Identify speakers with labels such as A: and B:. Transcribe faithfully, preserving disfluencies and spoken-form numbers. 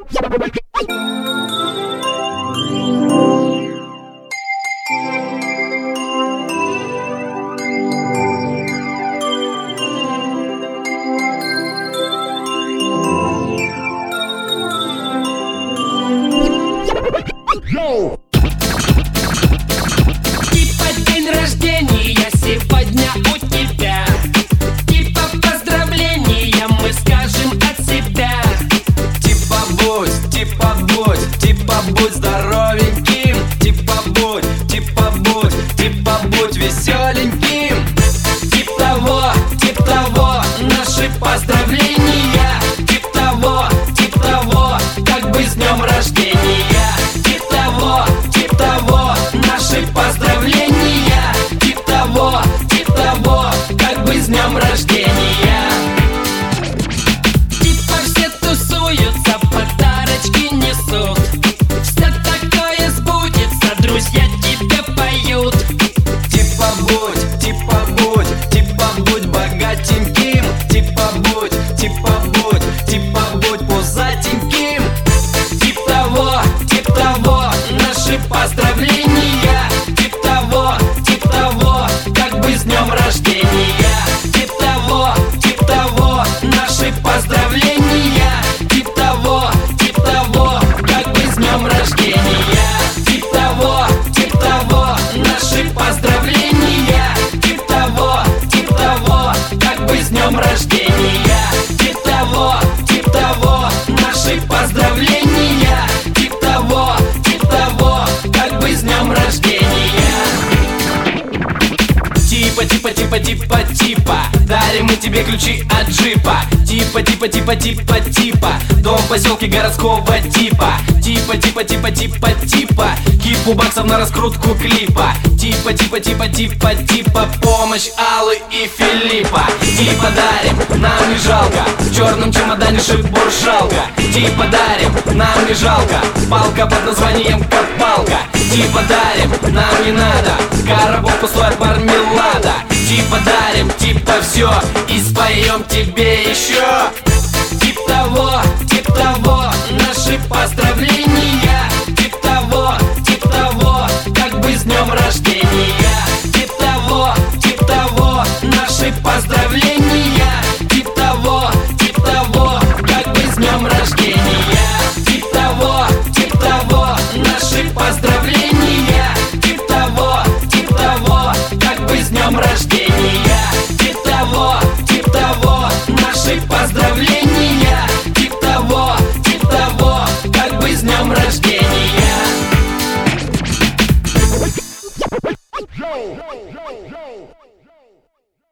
A: Типа день рождения сегодня у тебя, типа поздравления мы скажем от себя.
B: Типа будь, типа будь, типа будь здоровеньким. Типа будь, типа будь, типа будь веселеньким.
A: Тип того, тип того, наши поздравления. Тип того, тип того, как бы с днем рождения. Тип того, тип того, наши поздравления. Тип того, тип того, как бы с днем рождения. Типа все тусуются, подарочки несут. Все такое сбудется, друзья тебе поют.
B: Типа будь, типа будь, типа будь богатеньким. Типа будь, типа будь, типа будь пузатеньким.
A: Тип того, тип того, наши поздравления. Тип того, тип того, как бы с днем рождения. Тип того, тип того, наши поздравления. Тип того, тип того, как бы с днем рождения. Тип того, тип того, наши поздравления. Тип того, тип того, как бы с днем рождения. Тип того, тип того, наши поздравления. Тип того, тип того, как бы с днем рождения.
B: Типа, типа, типа, типа, типа дарим мы тебе ключи от джипа. Типа, типа, типа, типа, типа дом в поселке городского типа. Типа, типа, типа, типа, типа кипу баксов на раскрутку клипа. Типа, типа, типа, типа, типа помощь Аллы и Филиппа. Типа дарим, нам не жалко, в черном чемодане шип-буршалка. Типа дарим, нам не жалко, палка под названием копалка. Типа дарим, нам не надо, коробок пустой от мармелада. Типа дарим, типа все, и споем тебе еще.
A: Тип того, тип того, наши поздравления. Тип того, тип того, как бы с днем рождения. Тип того, тип того, наши поздравления. Тип того, тип того, как бы с днем рождения. Тип того, тип того, наши поздравления. Тип того, тип того, как бы с днем рождения. Тип того, тип того, наши поздравления. Тип того, тип того, как бы с днем рождения.